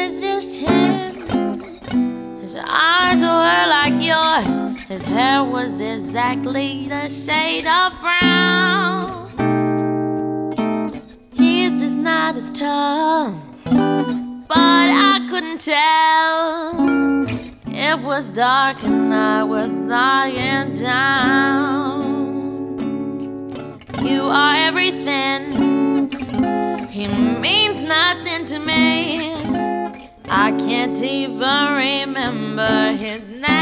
was just him. His eyes were like yours. His hair was exactly the shade of brown. He's just not as tall, but I couldn't tell. It was dark and I was lying down. You are everything. He means nothing to me. I can't even remember his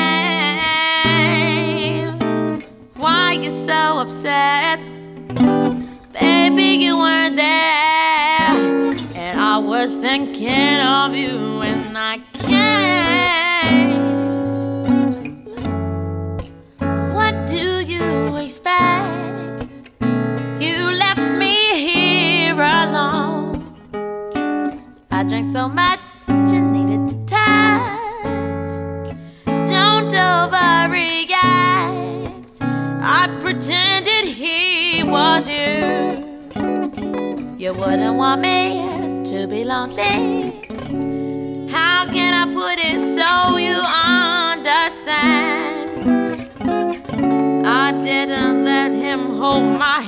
name. Why you so upset? Baby, you weren't there, and I was thinking of you and I can't. What do you expect? You left me here alone. I drank so much you needed to touch. Don't overreact. I pretended he was you. You wouldn't want me to be lonely. How can I put it so you understand? I didn't let him hold my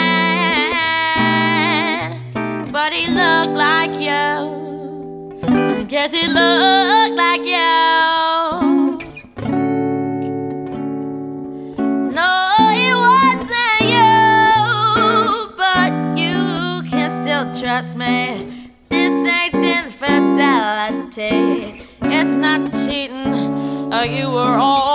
hand, but he looked like you. Guess it looked like you. No, it wasn't you, but you can still trust me. This ain't infidelity. It's not cheating. You were all